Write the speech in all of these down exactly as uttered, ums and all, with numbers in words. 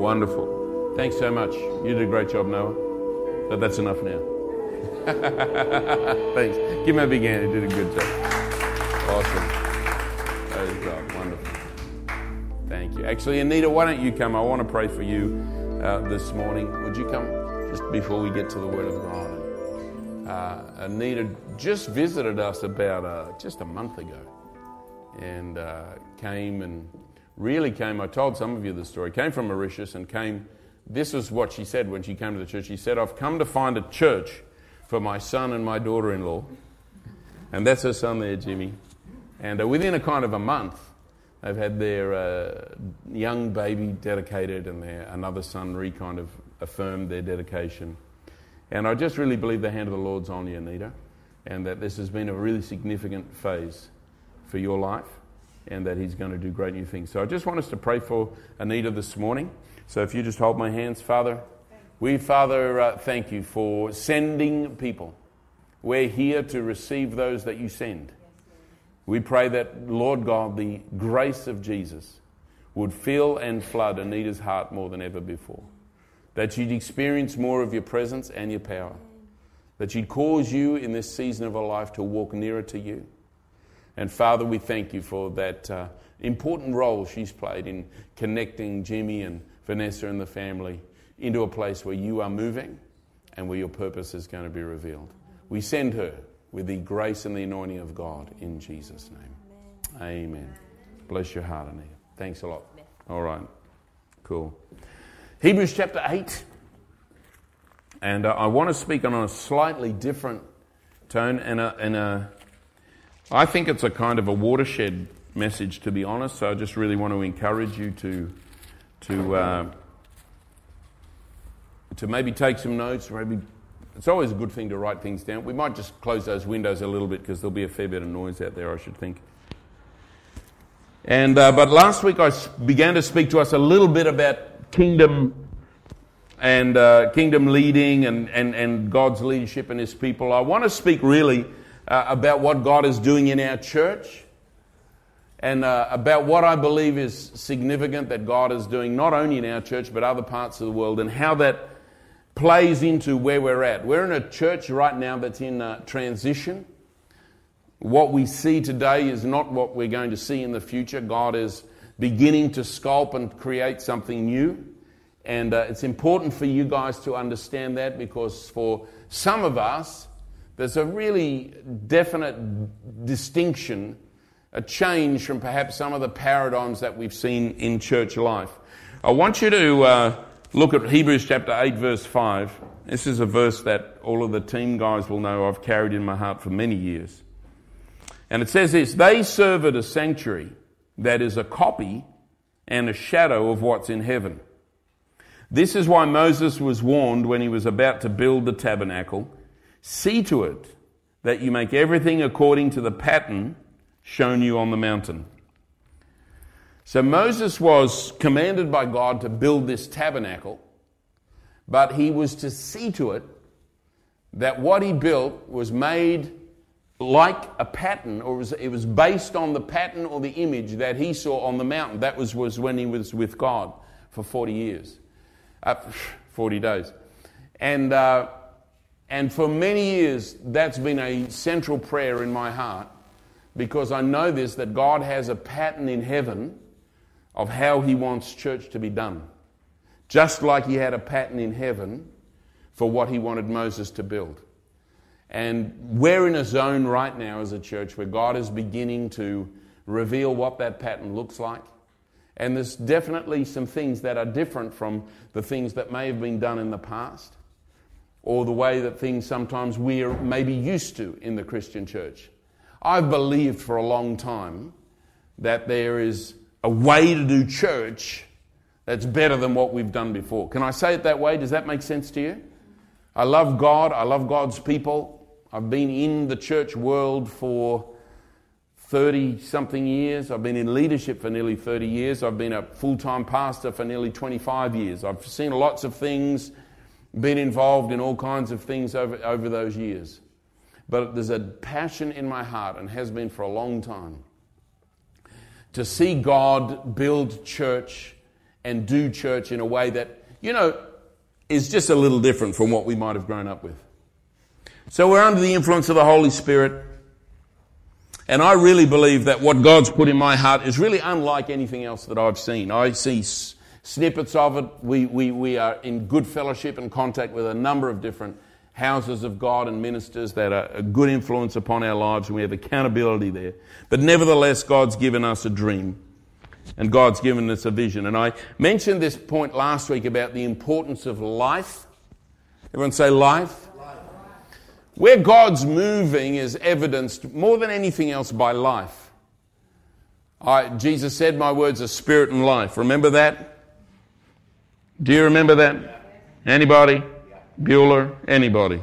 Wonderful. Thanks so much. You did a great job, Noah. But that's enough now. Thanks. Give him a big hand. He did a good job. Awesome. Praise God. Wonderful. Thank you. Actually, Anita, why don't you come? I want to pray for you uh, this morning. Would you come just before we get to the Word of God? Uh, Anita just visited us about uh, just a month ago and uh, came and really came, I told some of you the story, came from Mauritius and came, this is what she said when she came to the church. She said, I've come to find a church for my son and my daughter-in-law. And that's her son there, Jimmy. And uh, within a kind of a month, they've had their uh, young baby dedicated and their another son re-kind of affirmed their dedication. And I just really believe the hand of the Lord's on you, Anita, and that this has been a really significant phase for your life and that he's going to do great new things. So I just want us to pray for Anita this morning. So if you just hold my hands, Father, we, Father, uh, thank you for sending people. We're here to receive those that you send. We pray that, Lord God, the grace of Jesus would fill and flood Anita's heart more than ever before. That you'd experience more of your presence and your power. That you'd cause you in this season of her life to walk nearer to you. And Father, we thank you for that uh, important role she's played in connecting Jimmy and Vanessa and the family into a place where you are moving and where your purpose is going to be revealed. We send her with the grace and the anointing of God in Jesus' name. Amen. Amen. Bless your heart, Anita. Thanks a lot. All right. Cool. Hebrews chapter eight. And uh, I want to speak on a slightly different tone and a, and a I think it's a kind of a watershed message, to be honest. So I just really want to encourage you to to uh, to maybe take some notes. Or maybe it's always a good thing to write things down. We might just close those windows a little bit because there'll be a fair bit of noise out there, I should think. And uh, but last week I began to speak to us a little bit about kingdom and uh, kingdom leading and, and, and God's leadership and His people. I want to speak really uh, about what God is doing in our church and uh, about what I believe is significant that God is doing not only in our church but other parts of the world, and how that plays into where we're at. We're in a church right now that's in uh, transition. What we see today is not what we're going to see in the future. God is beginning to sculpt and create something new. And uh, it's important for you guys to understand that, because for some of us, there's a really definite distinction, a change from perhaps some of the paradigms that we've seen in church life. I want you to uh, look at Hebrews chapter eight, verse five. This is a verse that all of the team guys will know I've carried in my heart for many years. And it says this: they serve at a sanctuary that is a copy and a shadow of what's in heaven. This is why Moses was warned when he was about to build the tabernacle, see to it that you make everything according to the pattern shown you on the mountain. So Moses was commanded by God to build this tabernacle, but he was to see to it that what he built was made like a pattern, or it was, it was based on the pattern or the image that he saw on the mountain. That was, was when he was with God for forty years. Uh, forty days. And uh, and for many years, that's been a central prayer in my heart, because I know this, that God has a pattern in heaven of how He wants church to be done. Just like He had a pattern in heaven for what He wanted Moses to build. And we're in a zone right now as a church where God is beginning to reveal what that pattern looks like. And there's definitely some things that are different from the things that may have been done in the past, or the way that things sometimes we are maybe used to in the Christian church. I've believed for a long time that there is a way to do church that's better than what we've done before. Can I say it that way? Does that make sense to you? I love God. I love God's people. I've been in the church world for thirty-something years. I've been in leadership for nearly thirty years. I've been a full-time pastor for nearly twenty-five years. I've seen lots of things, been involved in all kinds of things over, over those years. But there's a passion in my heart, and has been for a long time, to see God build church and do church in a way that, you know, is just a little different from what we might have grown up with. So we're under the influence of the Holy Spirit. And I really believe that what God's put in my heart is really unlike anything else that I've seen. I see s- snippets of it. We, we, we are in good fellowship and contact with a number of different houses of God and ministers that are a good influence upon our lives, and we have accountability there. But nevertheless, God's given us a dream, and God's given us a vision. And I mentioned this point last week about the importance of life. Everyone say life. Where God's moving is evidenced more than anything else by life. I, Jesus said, my words are spirit and life. Remember that? Do you remember that? Anybody? Bueller? Anybody?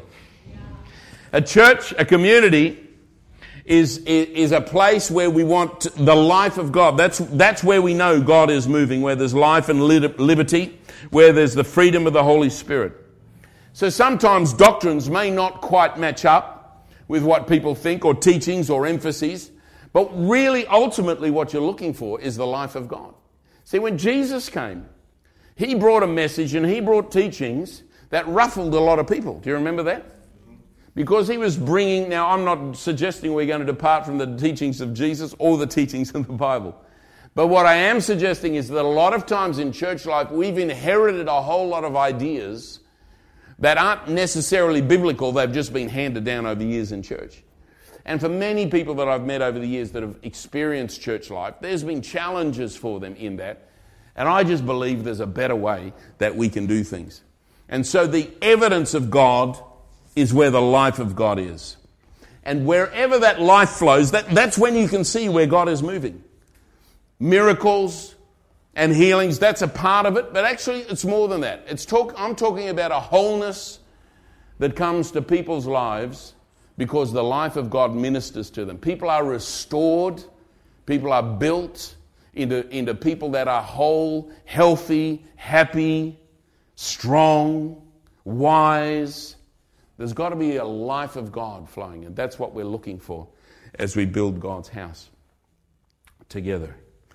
A church, a community, is, is, is a place where we want the life of God. That's, that's where we know God is moving, where there's life and liberty, where there's the freedom of the Holy Spirit. So sometimes doctrines may not quite match up with what people think, or teachings or emphases, but really ultimately what you're looking for is the life of God. See, when Jesus came, he brought a message and he brought teachings that ruffled a lot of people. Do you remember that? Because he was bringing, now I'm not suggesting we're going to depart from the teachings of Jesus or the teachings of the Bible. But what I am suggesting is that a lot of times in church life, we've inherited a whole lot of ideas that aren't necessarily biblical. They've just been handed down over years in church. And for many people that I've met over the years that have experienced church life, there's been challenges for them in that. And I just believe there's a better way that we can do things. And so the evidence of God is where the life of God is. And wherever that life flows, that, that's when you can see where God is moving. Miracles and healings, that's a part of it, but actually it's more than that. It's talk, I'm talking about a wholeness that comes to people's lives because the life of God ministers to them. People are restored, people are built into, into people that are whole, healthy, happy, strong, wise. There's got to be a life of God flowing, and that's what we're looking for as we build God's house together.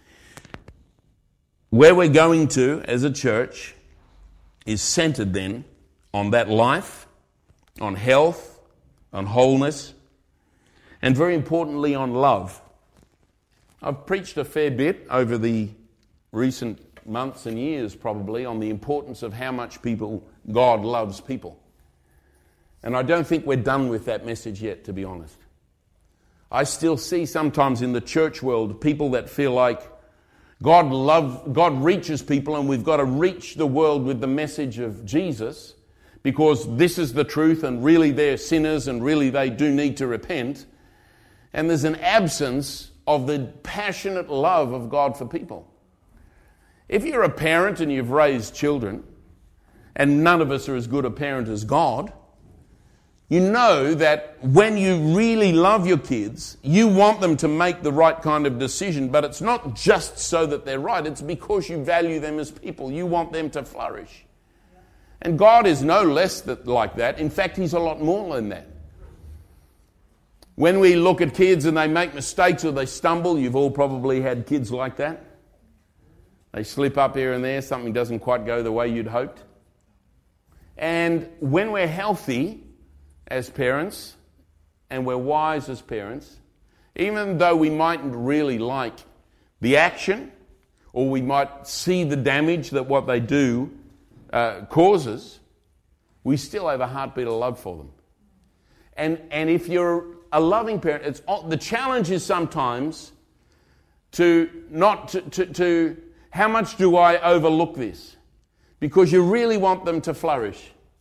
Where we're going to as a church is centered then on that life, on health, on wholeness, and very importantly on love. I've preached a fair bit over the recent months and years probably on the importance of how much people, God loves people. And I don't think we're done with that message yet, to be honest. I still see sometimes in the church world people that feel like God love, God reaches people and we've got to reach the world with the message of Jesus because this is the truth and really they're sinners and really they do need to repent. And there's an absence of the passionate love of God for people. If you're a parent and you've raised children, and none of us are as good a parent as God, you know that when you really love your kids, you want them to make the right kind of decision, but it's not just so that they're right, it's because you value them as people. You want them to flourish. And God is no less that, like that. In fact, He's a lot more than that. When we look at kids and they make mistakes or they stumble, you've all probably had kids like that. They slip up here and there, something doesn't quite go the way you'd hoped. And when we're healthy as parents, and we're wise as parents, even though we mightn't really like the action, or we might see the damage that what they do uh, causes, we still have a heartbeat of love for them. And and if you're a loving parent, it's the challenge is sometimes to not to, to, to how much do I overlook this? Because you really want them to flourish.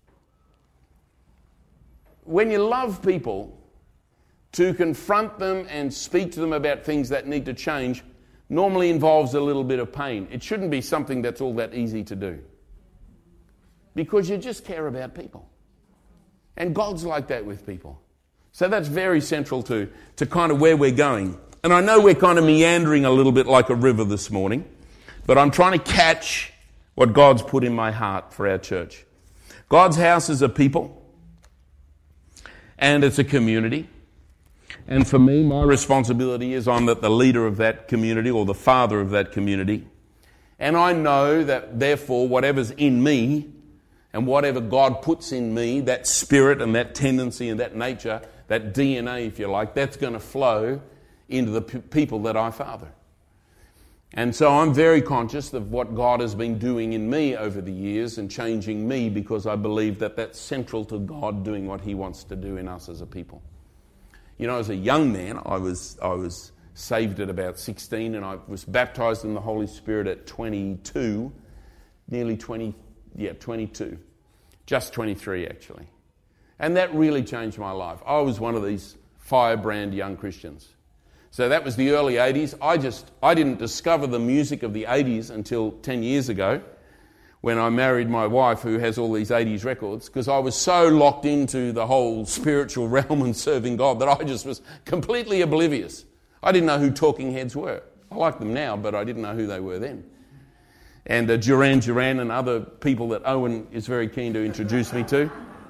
When you love people, to confront them and speak to them about things that need to change normally involves a little bit of pain. It shouldn't be something that's all that easy to do. Because you just care about people. And God's like that with people. So that's very central to, to kind of where we're going. And I know we're kind of meandering a little bit like a river this morning, but I'm trying to catch what God's put in my heart for our church. God's house is a people. And it's a community. And for me, my responsibility is I'm the leader of that community or the father of that community. And I know that therefore whatever's in me and whatever God puts in me, that spirit and that tendency and that nature, that D N A if you like, that's going to flow into the p- people that I father. And so I'm very conscious of what God has been doing in me over the years and changing me, because I believe that that's central to God doing what He wants to do in us as a people. You know, as a young man, I was I was saved at about sixteen, and I was baptized in the Holy Spirit at twenty-two, nearly twenty, yeah, twenty-two, just twenty-three actually. And that really changed my life. I was one of these firebrand young Christians. So that was the early eighties. I just, I didn't discover the music of the eighties until ten years ago when I married my wife who has all these eighties records, because I was so locked into the whole spiritual realm and serving God that I just was completely oblivious. I didn't know who Talking Heads were. I like them now, but I didn't know who they were then. And uh, Duran Duran and other people that Owen is very keen to introduce me to.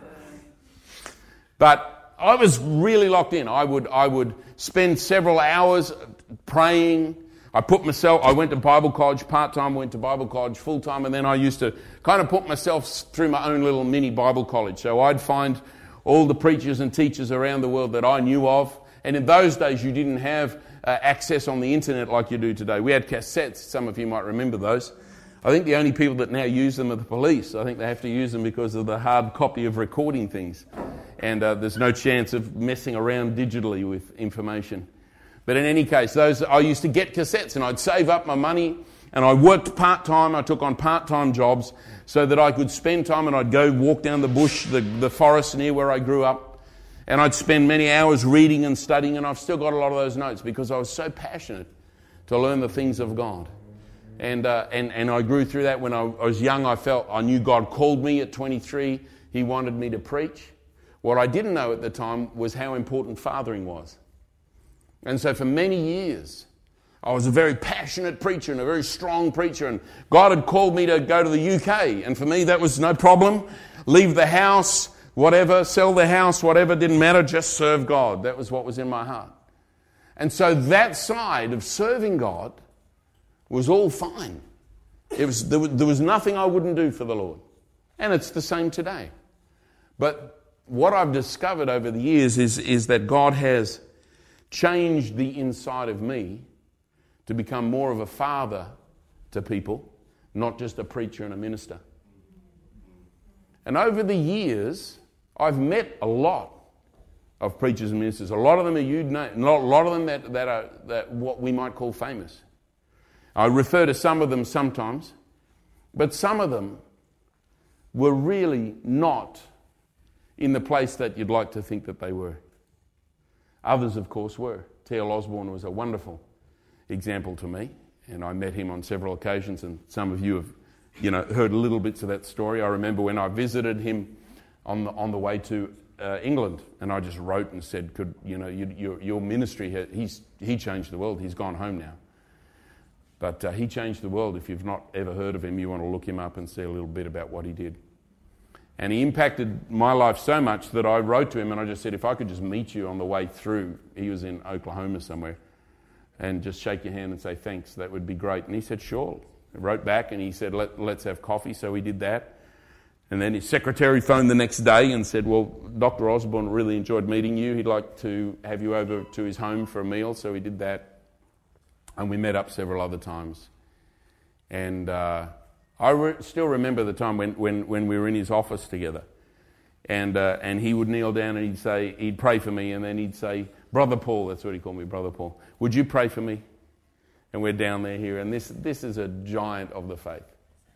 But I was really locked in. I would I would spend several hours praying. I put myself, I went to Bible college part-time, went to Bible college full-time, and then I used to kind of put myself through my own little mini Bible college. So I'd find all the preachers and teachers around the world that I knew of. And in those days, you didn't have uh, access on the internet like you do today. We had cassettes. Some of you might remember those. I think the only people that now use them are the police. I think they have to use them because of the hard copy of recording things. And uh, there's no chance of messing around digitally with information. But in any case, those I used to get cassettes, and I'd save up my money, and I worked part-time. I took on part-time jobs so that I could spend time, and I'd go walk down the bush, the, the forest near where I grew up, and I'd spend many hours reading and studying, and I've still got a lot of those notes because I was so passionate to learn the things of God. And uh, and and I grew through that. When I was young, I felt I knew God called me at twenty-three. He wanted me to preach. What I didn't know at the time was how important fathering was. And so for many years, I was a very passionate preacher and a very strong preacher, and God had called me to go to the U K, and for me that was no problem. Leave the house, whatever, sell the house, whatever, didn't matter, just serve God. That was what was in my heart. And so that side of serving God was all fine. It was there, was there was nothing I wouldn't do for the Lord. And it's the same today. But what I've discovered over the years is, is that God has changed the inside of me to become more of a father to people, not just a preacher and a minister. And over the years, I've met a lot of preachers and ministers. A lot of them are you'd know, a lot of them that, that are that what we might call famous. I refer to some of them sometimes, but some of them were really not in the place that you'd like to think that they were. Others, of course, were. T L Osborne was a wonderful example to me, and I met him on several occasions, and some of you have, you know, heard little bits of that story. I remember when I visited him on the, on the way to uh, England, and I just wrote and said, "Could you know you, your your ministry? He's he changed the world. He's gone home now." But uh, he changed the world. If you've not ever heard of him, you want to look him up and see a little bit about what he did. And he impacted my life so much that I wrote to him and I just said, if I could just meet you on the way through, he was in Oklahoma somewhere, and just shake your hand and say thanks, that would be great. And he said, sure. I wrote back and he said, Let, let's have coffee. So we did that. And then his secretary phoned the next day and said, well, Doctor Osborne really enjoyed meeting you. He'd like to have you over to his home for a meal. So we did that. And we met up several other times. And uh, I re- still remember the time when, when, when we were in his office together. And uh, and he would kneel down and he'd say, he'd pray for me, and then he'd say, Brother Paul, that's what he called me, Brother Paul, would you pray for me? And we're down there here, and this this is a giant of the faith.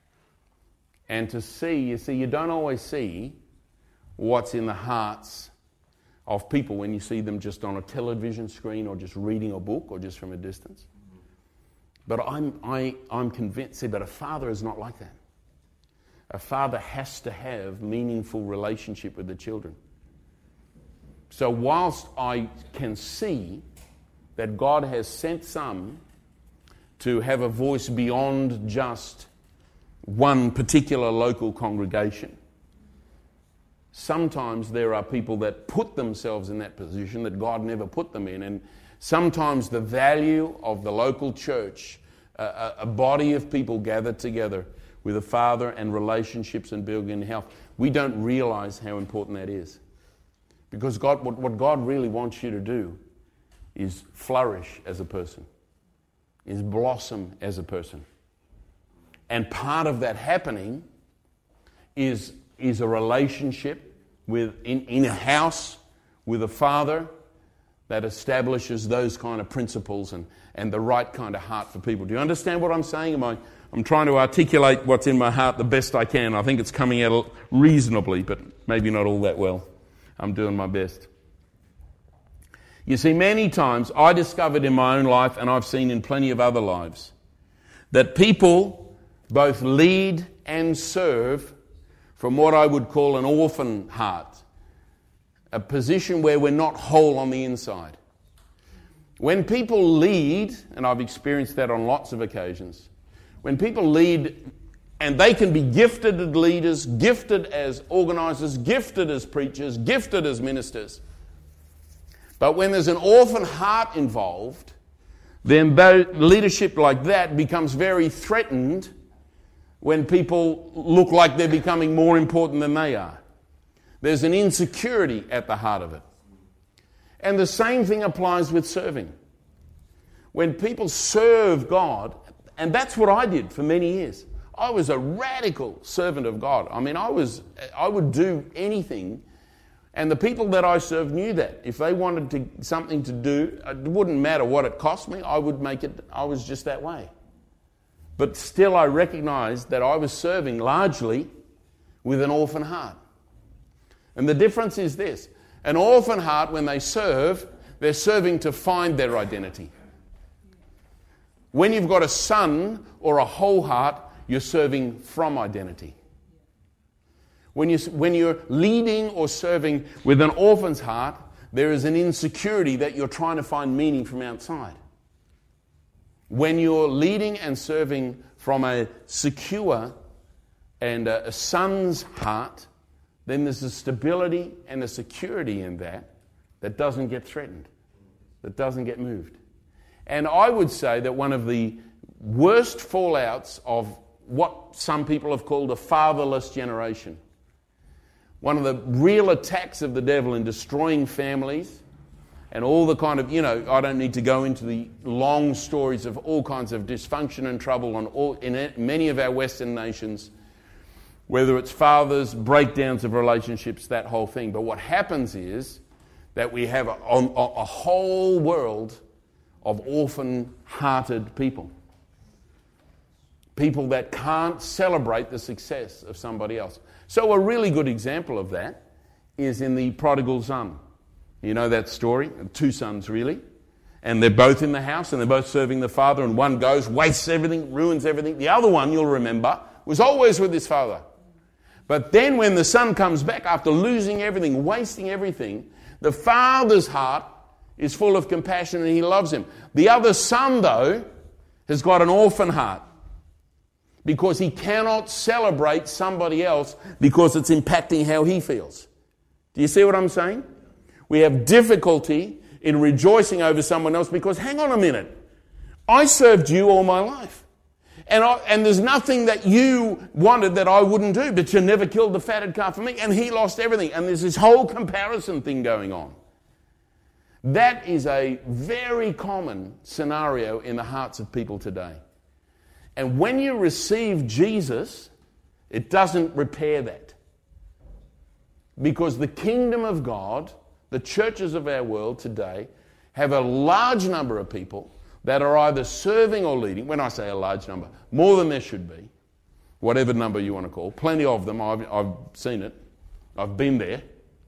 And to see, you see, you don't always see what's in the hearts of people when you see them just on a television screen or just reading a book or just from a distance. But I'm I, I'm convinced, see, but a father is not like that. A father has to have meaningful relationship with the children. So whilst I can see that God has sent some to have a voice beyond just one particular local congregation, sometimes there are people that put themselves in that position that God never put them in, and sometimes the value of the local church a, a body of people gathered together with a Father and relationships and building health. We don't realize how important that is. Because God, what, what God really wants you to do is flourish as a person, is blossom as a person. And part of that happening is, is a relationship with in, in a house with a Father that establishes those kind of principles and, and the right kind of heart for people. Do you understand what I'm saying? Am I, I'm trying to articulate what's in my heart the best I can. I think it's coming out reasonably, but maybe not all that well. I'm doing my best. You see, many times I discovered in my own life, and I've seen in plenty of other lives, that people both lead and serve from what I would call an orphan heart, a position where we're not whole on the inside. When people lead, and I've experienced that on lots of occasions, when people lead, and they can be gifted as leaders, gifted as organisers, gifted as preachers, gifted as ministers, but when there's an orphan heart involved, then leadership like that becomes very threatened when people look like they're becoming more important than they are. There's an insecurity at the heart of it. And the same thing applies with serving. When people serve God, and that's what I did for many years. I was a radical servant of God. I mean, I was, I would do anything, and the people that I served knew that. If they wanted to, something to do, it wouldn't matter what it cost me, I would make it, I was just that way. But still I recognized that I was serving largely with an orphan heart. And the difference is this. An orphan heart, when they serve, they're serving to find their identity. When you've got a son or a whole heart, you're serving from identity. When, you, when you're leading or serving with an orphan's heart, there is an insecurity that you're trying to find meaning from outside. When you're leading and serving from a secure and a, a son's heart, then there's a stability and a security in that that doesn't get threatened, that doesn't get moved. And I would say that one of the worst fallouts of what some people have called a fatherless generation, one of the real attacks of the devil in destroying families and all the kind of, you know, I don't need to go into the long stories of all kinds of dysfunction and trouble on all, in many of our Western nations, whether it's fathers, breakdowns of relationships, that whole thing. But what happens is that we have a, a, a whole world of orphan-hearted people. People that can't celebrate the success of somebody else. So a really good example of that is in the prodigal son. You know that story? Two sons, really. And they're both in the house and they're both serving the father, and one goes, wastes everything, ruins everything. The other one, you'll remember, was always with his father. But then when the son comes back after losing everything, wasting everything, the father's heart is full of compassion and he loves him. The other son, though, has got an orphan heart because he cannot celebrate somebody else because it's impacting how he feels. Do you see what I'm saying? We have difficulty in rejoicing over someone else because, hang on a minute, I served you all my life. And, I, and there's nothing that you wanted that I wouldn't do, but you never killed the fatted calf for me, and he lost everything. And there's this whole comparison thing going on. That is a very common scenario in the hearts of people today. And when you receive Jesus, it doesn't repair that. Because the kingdom of God, the churches of our world today, have a large number of people that are either serving or leading. When I say a large number, more than there should be, whatever number you want to call, plenty of them, I've, I've seen it, I've been there,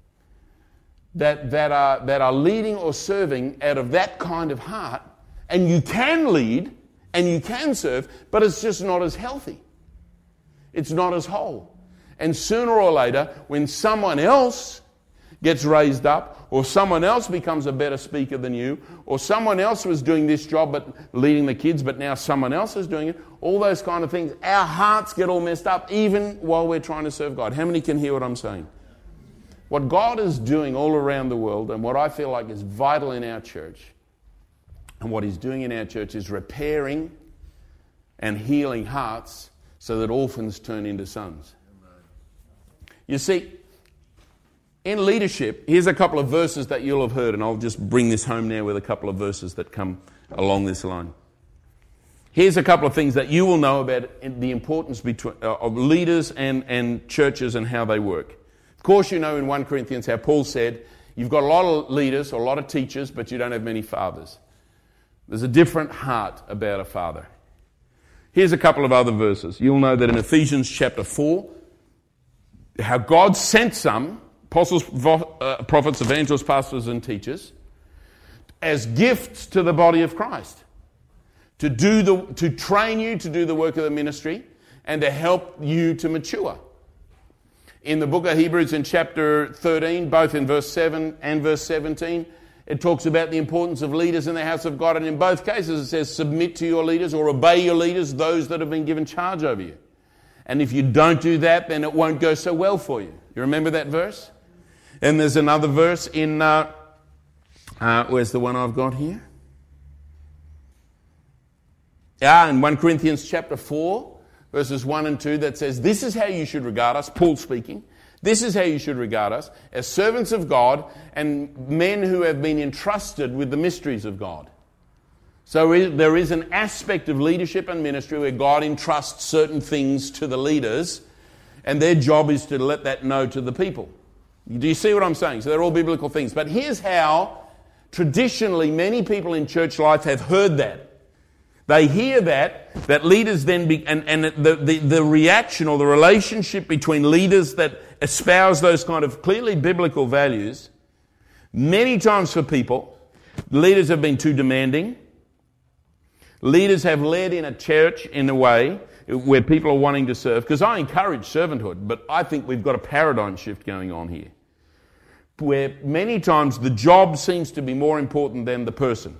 that, that, are, that are leading or serving out of that kind of heart, and you can lead and you can serve, but it's just not as healthy. It's not as whole. And sooner or later, when someone else gets raised up, or someone else becomes a better speaker than you, or someone else was doing this job but leading the kids, but now someone else is doing it, all those kind of things, our hearts get all messed up even while we're trying to serve God. How many can hear what I'm saying? What God is doing all around the world, and what I feel like is vital in our church, and what He's doing in our church is repairing and healing hearts so that orphans turn into sons. You see, in leadership, here's a couple of verses that you'll have heard, and I'll just bring this home now with a couple of verses that come along this line. Here's a couple of things that you will know about the importance between, uh, of leaders and, and churches and how they work. Of course, you know in First Corinthians how Paul said, you've got a lot of leaders or a lot of teachers, but you don't have many fathers. There's a different heart about a father. Here's a couple of other verses. You'll know that in Ephesians chapter four, how God sent some, apostles, uh, prophets, evangelists, pastors and teachers, as gifts to the body of Christ. To do the, to train you to do the work of the ministry and to help you to mature. In the book of Hebrews in chapter thirteen, both in verse seven and verse seventeen, it talks about the importance of leaders in the house of God. And in both cases it says, submit to your leaders or obey your leaders, those that have been given charge over you. And if you don't do that, then it won't go so well for you. You remember that verse? And there's another verse in, uh, uh, where's the one I've got here? Yeah, in First Corinthians chapter four, verses one and two, that says, this is how you should regard us, Paul speaking, this is how you should regard us, as servants of God and men who have been entrusted with the mysteries of God. So there is an aspect of leadership and ministry where God entrusts certain things to the leaders, and their job is to let that know to the people. Do you see what I'm saying? So they're all biblical things. But here's how traditionally many people in church life have heard that. They hear that, that leaders then, be, and, and the, the, the reaction or the relationship between leaders that espouse those kind of clearly biblical values, many times for people, leaders have been too demanding. Leaders have led in a church in a way where people are wanting to serve, because I encourage servanthood, but I think we've got a paradigm shift going on here, where many times the job seems to be more important than the person.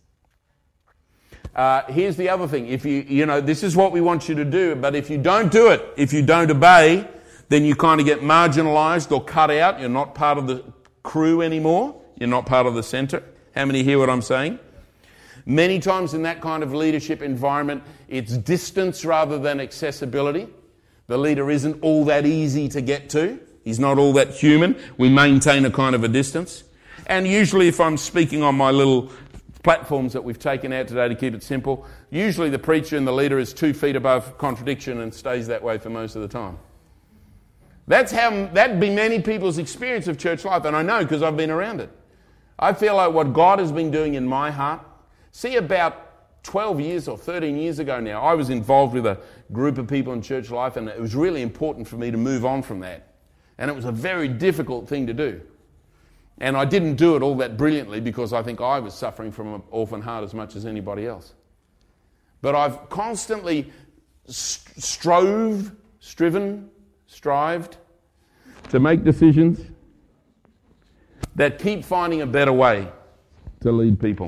Uh, here's the other thing. If you, you know, this is what we want you to do, but if you don't do it, if you don't obey, then you kind of get marginalized or cut out. You're not part of the crew anymore. You're not part of the center. How many hear what I'm saying? Many times in that kind of leadership environment, it's distance rather than accessibility. The leader isn't all that easy to get to. He's not all that human. We maintain a kind of a distance. And usually if I'm speaking on my little platforms that we've taken out today to keep it simple, usually the preacher and the leader is two feet above contradiction and stays that way for most of the time. That's how, that'd be many people's experience of church life, and I know because I've been around it. I feel like what God has been doing in my heart, see about twelve years or thirteen years ago now, I was involved with a group of people in church life, and it was really important for me to move on from that. And it was a very difficult thing to do. And I didn't do it all that brilliantly because I think I was suffering from an orphan heart as much as anybody else. But I've constantly st- strove, striven, strived to make decisions that keep finding a better way to lead people.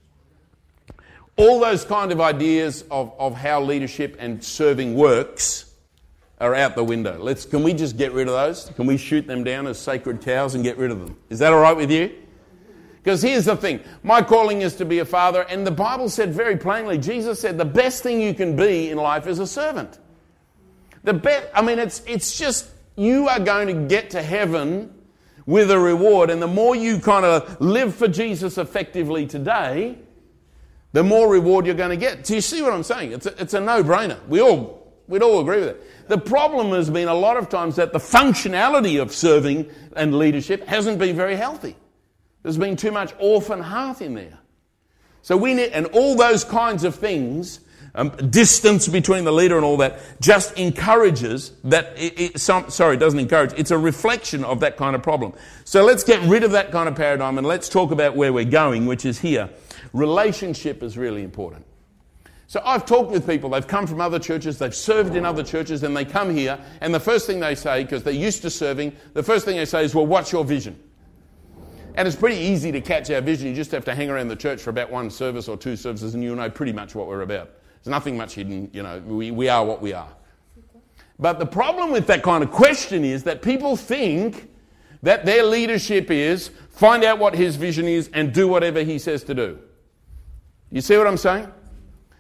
All those kind of ideas of, of how leadership and serving works are out the window. Let's, can we just get rid of those? Can we shoot them down as sacred cows and get rid of them? Is that all right with you? Because here's the thing. My calling is to be a father, and the Bible said very plainly, Jesus said, the best thing you can be in life is a servant. The best, I mean, it's it's just, you are going to get to heaven with a reward, and the more you kind of live for Jesus effectively today, the more reward you're going to get. Do you see what I'm saying? It's a, it's a no-brainer. We all We'd all agree with it. The problem has been a lot of times that the functionality of serving and leadership hasn't been very healthy. There's been too much orphan heart in there. So we need, and all those kinds of things, um, distance between the leader and all that, just encourages that, it, it, some, sorry, it doesn't encourage, it's a reflection of that kind of problem. So let's get rid of that kind of paradigm and let's talk about where we're going, which is here. Relationship is really important. So I've talked with people, they've come from other churches, they've served in other churches, and they come here, and the first thing they say, because they're used to serving, the first thing they say is, well, what's your vision? And it's pretty easy to catch our vision. You just have to hang around the church for about one service or two services, and you'll know pretty much what we're about. There's nothing much hidden, you know, we, we are what we are. But the problem with that kind of question is that people think that their leadership is find out what his vision is and do whatever he says to do. You see what I'm saying?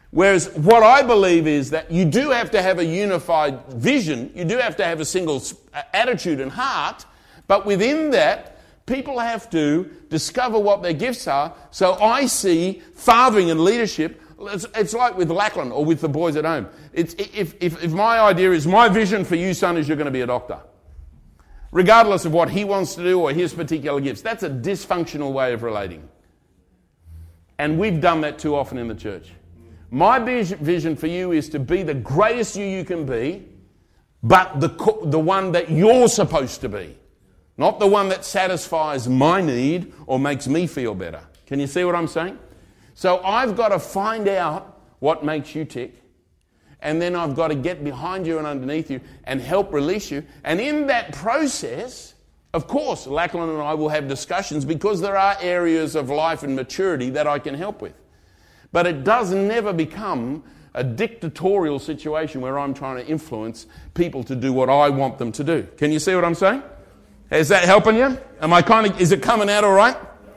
Whereas what I believe is that you do have to have a unified vision, you do have to have a single attitude and heart, but within that, people have to discover what their gifts are. So I see fathering and leadership, it's, it's like with Lachlan or with the boys at home. It's, if, if, if my idea is, my vision for you, son, is you're going to be a doctor, regardless of what he wants to do or his particular gifts, that's a dysfunctional way of relating. And we've done that too often in the church. My vision for you is to be the greatest you you can be, but the, the one that you're supposed to be. Not the one that satisfies my need or makes me feel better. Can you see what I'm saying? So I've got to find out what makes you tick. And then I've got to get behind you and underneath you and help release you. And in that process, of course, Lachlan and I will have discussions because there are areas of life and maturity that I can help with. But it does never become a dictatorial situation where I'm trying to influence people to do what I want them to do. Can you see what I'm saying? Is that helping you? Am I kind of, is it coming out all right?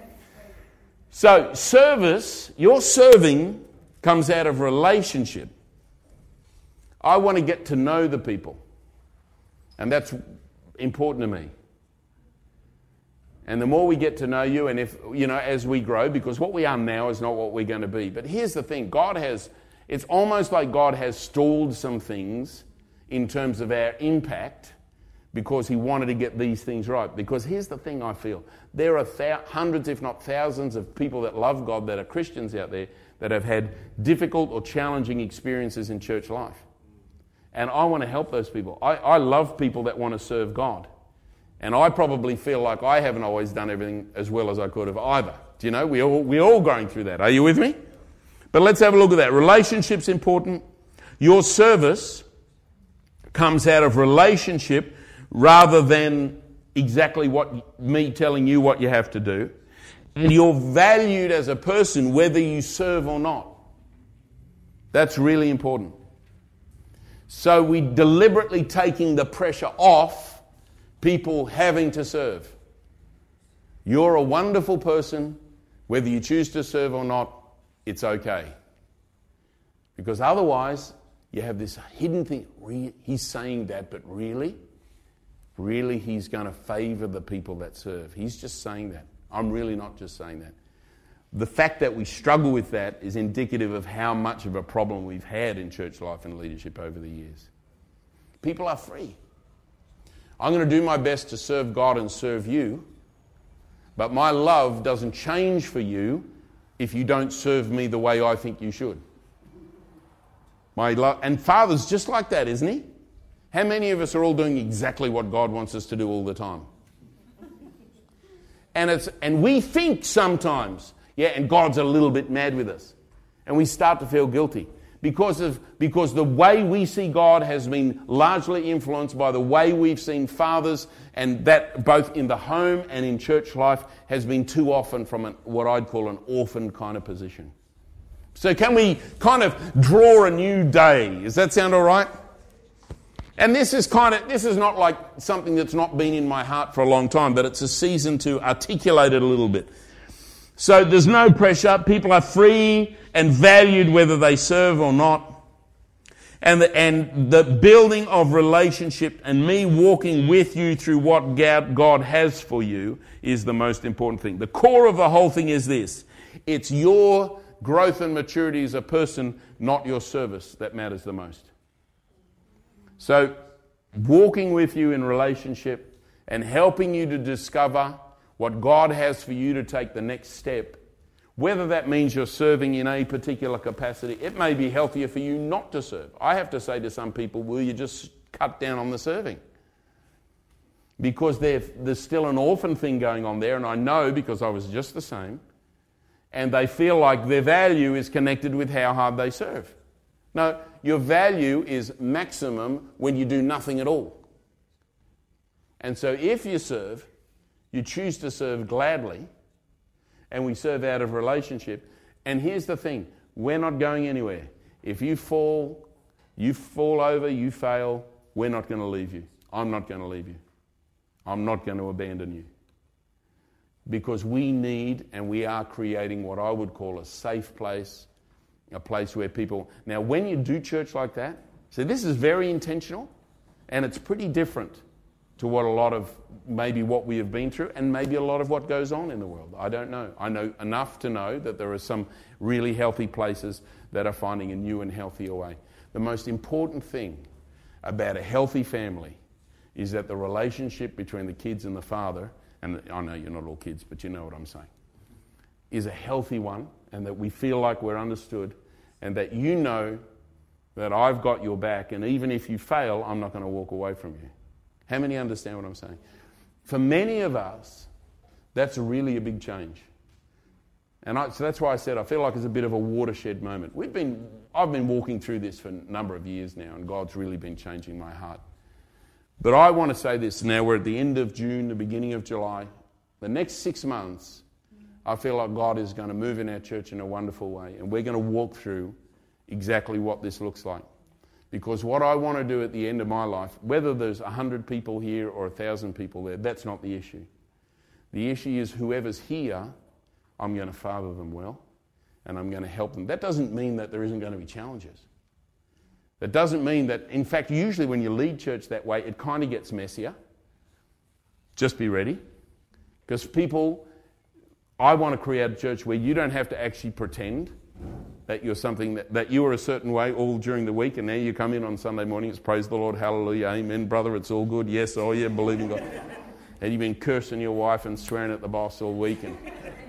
So service, your serving comes out of relationship. I want to get to know the people. And that's important to me. And the more we get to know you, and if, you know, as we grow, because what we are now is not what we're going to be. But here's the thing, God has, it's almost like God has stalled some things in terms of our impact because he wanted to get these things right. Because here's the thing I feel, there are th- hundreds, if not thousands, of people that love God, that are Christians out there, that have had difficult or challenging experiences in church life. And I want to help those people. I, I love people that want to serve God. And I probably feel like I haven't always done everything as well as I could have either. Do you know, we all, we're all going through that. Are you with me? But let's have a look at that. Relationship's important. Your service comes out of relationship rather than exactly what me telling you what you have to do. And you're valued as a person whether you serve or not. That's really important. So we deliberately taking the pressure off people having to serve. You're a wonderful person, whether you choose to serve or not, it's okay. Because otherwise, you have this hidden thing, he's saying that, but really? Really, he's going to favour the people that serve. He's just saying that. I'm really not just saying that. The fact that we struggle with that is indicative of how much of a problem we've had in church life and leadership over the years. People are free. I'm going to do my best to serve God and serve you, but my love doesn't change for you if you don't serve me the way I think you should. My love, and Father's just like that, isn't he? How many of us are all doing exactly what God wants us to do all the time? And it's and we think sometimes, yeah, and God's a little bit mad with us. And we start to feel guilty. Because of because the way we see God has been largely influenced by the way we've seen fathers, and that both in the home and in church life has been too often from an, what I'd call an orphan kind of position. So can we kind of draw a new day? Does that sound all right? And this is kind of this is not like something that's not been in my heart for a long time, but it's a season to articulate it a little bit. So there's no pressure. People are free and valued whether they serve or not. And the, and the building of relationship and me walking with you through what God has for you is the most important thing. The core of the whole thing is this. It's your growth and maturity as a person, not your service, that matters the most. So walking with you in relationship and helping you to discover what God has for you to take the next step, whether that means you're serving in a particular capacity, it may be healthier for you not to serve. I have to say to some people, will you just cut down on the serving? Because there's still an orphan thing going on there, and I know because I was just the same, and they feel like their value is connected with how hard they serve. No, your value is maximum when you do nothing at all. And so if you serve, you choose to serve gladly, and we serve out of relationship. And here's the thing, we're not going anywhere. If you fall, you fall over, you fail, we're not going to leave you. I'm not going to leave you. I'm not going to abandon you. Because we need, and we are creating what I would call a safe place a place where people... Now, when you do church like that, so this is very intentional, and it's pretty different to what a lot of, maybe what we have been through, and maybe a lot of what goes on in the world. I don't know. I know enough to know that there are some really healthy places that are finding a new and healthier way. The most important thing about a healthy family is that the relationship between the kids and the father, and I know you're not all kids, but you know what I'm saying, is a healthy one, and that we feel like we're understood, and that you know that I've got your back, and even if you fail, I'm not going to walk away from you. How many understand what I'm saying? For many of us, that's really a big change. And I, so that's why I said I feel like it's a bit of a watershed moment. We've been, I've been walking through this for a number of years now, and God's really been changing my heart. But I want to say this now. We're at the end of June, the beginning of July. The next six months, I feel like God is going to move in our church in a wonderful way, and we're going to walk through exactly what this looks like. Because what I want to do at the end of my life, whether there's a hundred people here or a thousand people there, that's not the issue. The issue is whoever's here, I'm going to father them well, and I'm going to help them. That doesn't mean that there isn't going to be challenges. That doesn't mean that, in fact, usually when you lead church that way, it kind of gets messier. Just be ready. Because people, I want to create a church where you don't have to actually pretend that you're something, that, that you are a certain way all during the week, and now you come in on Sunday morning, it's praise the Lord, hallelujah, amen, brother, it's all good, yes, oh yeah, believe in God. And you've been cursing your wife and swearing at the boss all week. And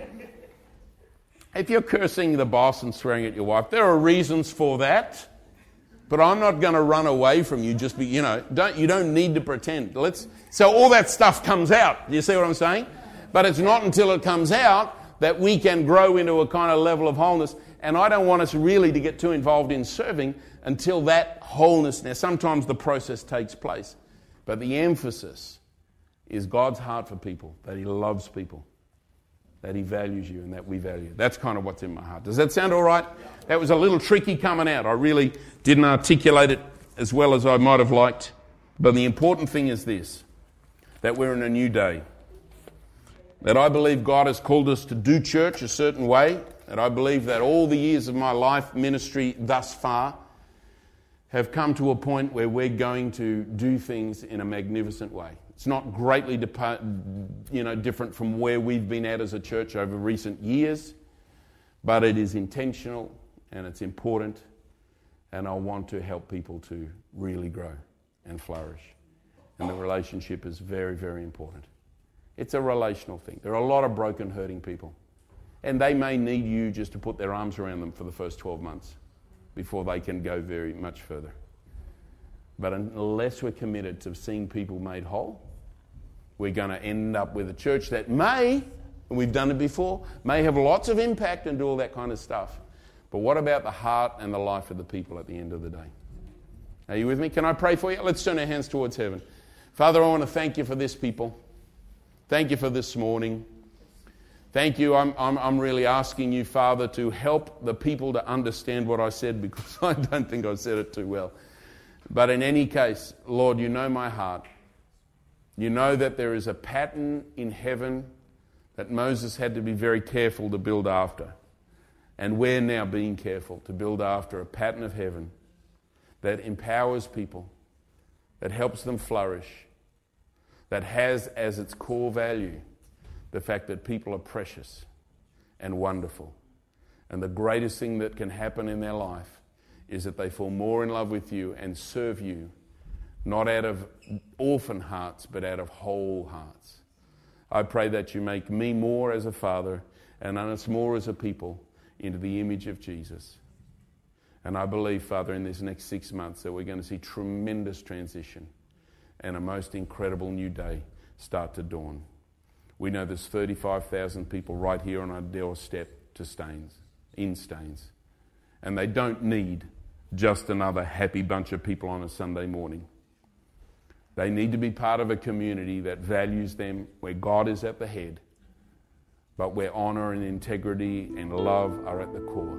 if you're cursing the boss and swearing at your wife, there are reasons for that. But I'm not going to run away from you. Just be, you know, don't you don't need to pretend. Let's. So all that stuff comes out. Do you see what I'm saying? But it's not until it comes out that we can grow into a kind of level of wholeness. And I don't want us really to get too involved in serving until that wholeness. Now, sometimes the process takes place, but the emphasis is God's heart for people, that He loves people, that He values you, and that we value. That's kind of what's in my heart. Does that sound all right? That was a little tricky coming out. I really didn't articulate it as well as I might have liked. But the important thing is this, that we're in a new day. That I believe God has called us to do church a certain way. That I believe that all the years of my life ministry thus far have come to a point where we're going to do things in a magnificent way. It's not greatly depart, you know, different from where we've been at as a church over recent years, but it is intentional and it's important, and I want to help people to really grow and flourish. And the relationship is very, very important. It's a relational thing. There are a lot of broken, hurting people, and they may need you just to put their arms around them for the first twelve months before they can go very much further. But unless we're committed to seeing people made whole, we're going to end up with a church that may, and we've done it before, may have lots of impact and do all that kind of stuff. But what about the heart and the life of the people at the end of the day? Are you with me? Can I pray for you? Let's turn our hands towards heaven. Father, I want to thank you for this people. Thank you for this morning. Thank you. I'm, I'm, I'm really asking you, Father, to help the people to understand what I said, because I don't think I said it too well. But in any case, Lord, you know my heart. You know that there is a pattern in heaven that Moses had to be very careful to build after. And we're now being careful to build after a pattern of heaven that empowers people, that helps them flourish, that has as its core value the fact that people are precious and wonderful. And the greatest thing that can happen in their life is that they fall more in love with you and serve you, not out of orphan hearts, but out of whole hearts. I pray that you make me more as a father and us more as a people into the image of Jesus. And I believe, Father, in this next six months that we're going to see tremendous transition and a most incredible new day start to dawn. We know there's thirty-five thousand people right here on our doorstep to Staines, in Staines. And they don't need just another happy bunch of people on a Sunday morning. They need to be part of a community that values them, where God is at the head, but where honour and integrity and love are at the core,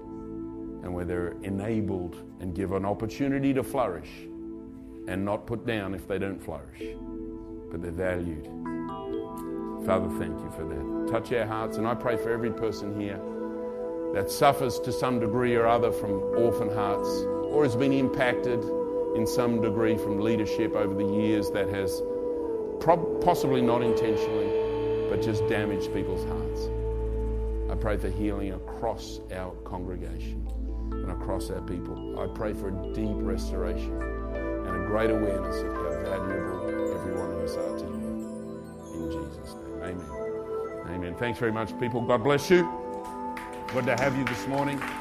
and where they're enabled and given opportunity to flourish and not put down if they don't flourish, but they're valued. Father, thank you for that. Touch our hearts, and I pray for every person here that suffers to some degree or other from orphan hearts, or has been impacted in some degree from leadership over the years that has prob- possibly not intentionally, but just damaged people's hearts. I pray for healing across our congregation and across our people. I pray for a deep restoration and a great awareness of how valuable every one of us are to you. In Jesus' name, amen. Amen. Thanks very much, people. God bless you. Good to have you this morning.